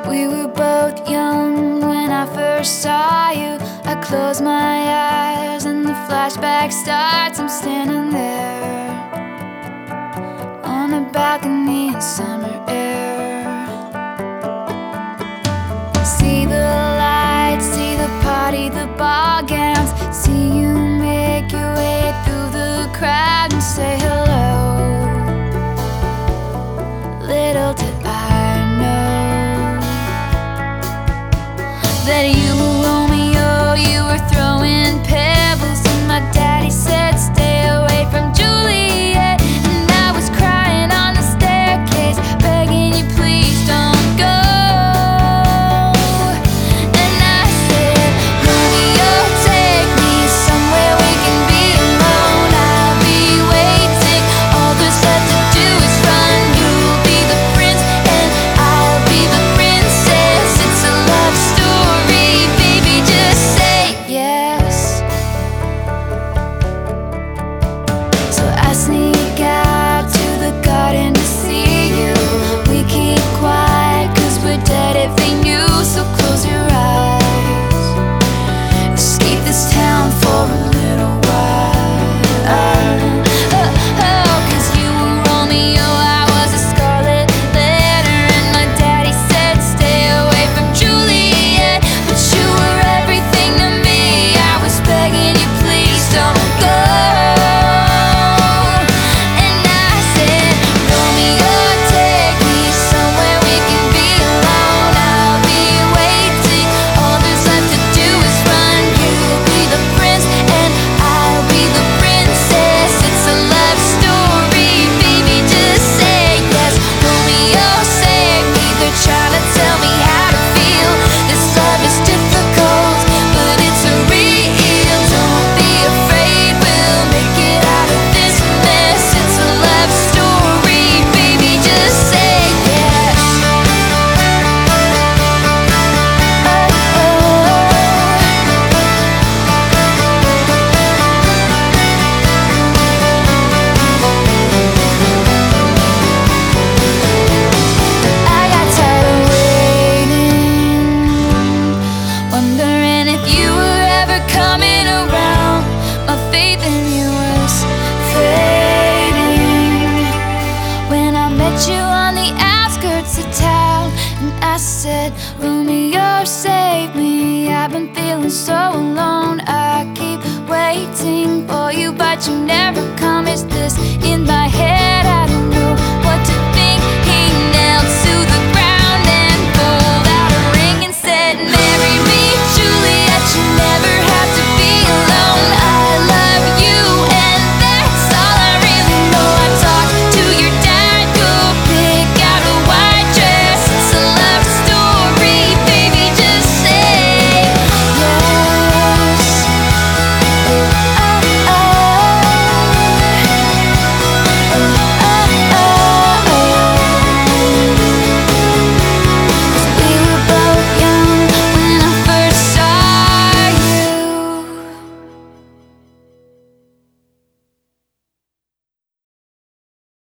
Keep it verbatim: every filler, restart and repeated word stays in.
We were both young when I first saw you. I close my eyes and the flashback starts. I'm standing there on a balcony in summer air. See the lights, see the party, the ball gowns. See you make your way through the crowd and say hello. Little did I know that you were Romeo, you were throwing pebbles, and my daddy said stay away from Juliet. And I was crying on the staircase, begging you please don't go. And I said, Romeo, take me somewhere we can be alone. I'll be waiting, all there's left to do is run. You'll be the prince and I'll be the princess. It's a love story, baby, just say yes. So I sneak out to the garden to see you. We keep quiet cause we're dead if they knew. So close your eyes, escape this town for a little while. Oh, oh, cause you were Romeo, I was a scarlet letter, and my daddy said stay away from Juliet. But you were everything to me, I was begging you please don't go. And I said, Romeo, take me somewhere we can be alone. I'll be waiting, all there's left to do is run. You'll be the prince and I'll be the princess. It's a love story, baby, just say yes. Romeo, save me, they're trying to tell me how to feel. This love is difficult, but it's a real. Don't be afraid, we'll make it out of this mess. It's a love story, baby, just say yes. Oh, I got tired of waiting, wondering if you were ever coming around. My faith in you was fading when I met you on the outskirts of town. And I said, Romeo, save me, I've been feeling so alone. I keep waiting for you, but you never come. Is this in my head?